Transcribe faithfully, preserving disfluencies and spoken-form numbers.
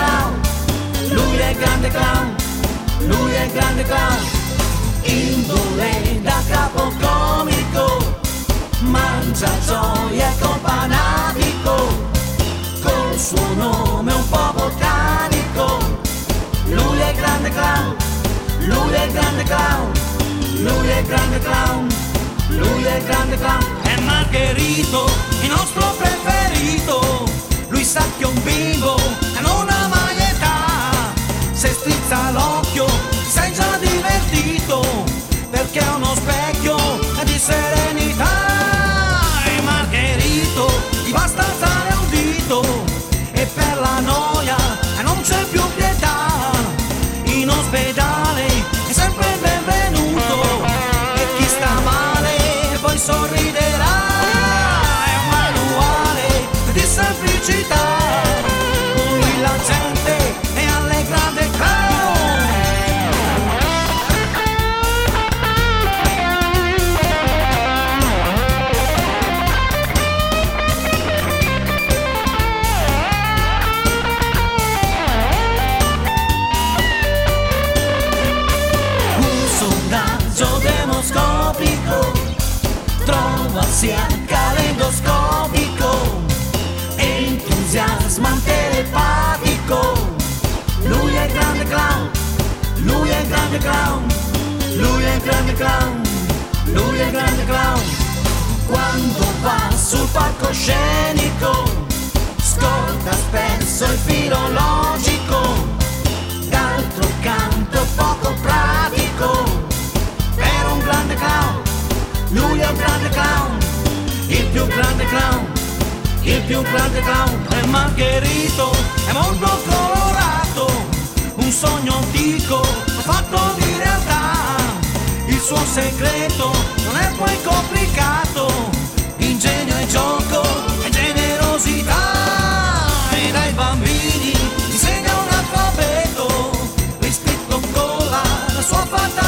clown, lui è il grande clown, lui è il grande clown. Indole da capo comico, mangia gioia e companatico, col suo nome un po' volcanico. Lui è il grande clown, lui è il grande clown, lui è il grande clown, lui è il grande clown. È Margherito, il nostro preferito, lui sa che è un bimbo e non ha mai età. Se strizza l'occhio sei già divertito, perché è uno specchio di serenità. E Margherito gli basta alzare un dito e per la noia non c'è più pietà. In ospedale è sempre il benvenuto e chi sta male poi sorriderà. È un manuale di semplicità, lui la gente è allegrante clown. Demoscopico trova sia calendoscopico, entusiasmante telepatico. Lui è il grande clown, lui è il grande clown, lui è il grande clown, lui è il grande clown. Quando va sul palcoscenico scorda spesso il filologico, d'altro canto è poco pratico. Era un grande clown, lui è un grande clown, il più grande clown, il più grande clown. È Margherito, è molto colorato, un sogno antico fatto di realtà. Il suo segreto non è poi complicato, ingegno e gioco e generosità. E dai bambini insegna un alfabeto, riscritto con la sua fatta